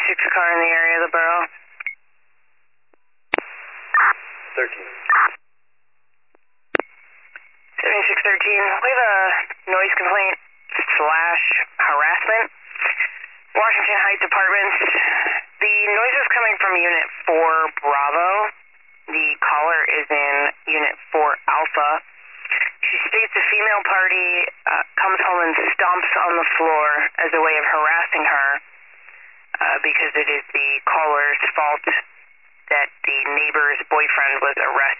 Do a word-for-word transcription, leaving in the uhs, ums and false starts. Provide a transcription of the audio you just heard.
seventy-six car in the area of the borough. thirteen. seventy-six thirteen, we have a noise complaint slash harassment. Washington Heights Apartments. The noise is coming from Unit four Bravo. The caller is in Unit four Alpha. She states a female party uh, comes home and stomps on the floor as a way of harassing her uh, because it is the caller's fault that the neighbor's boyfriend was arrested.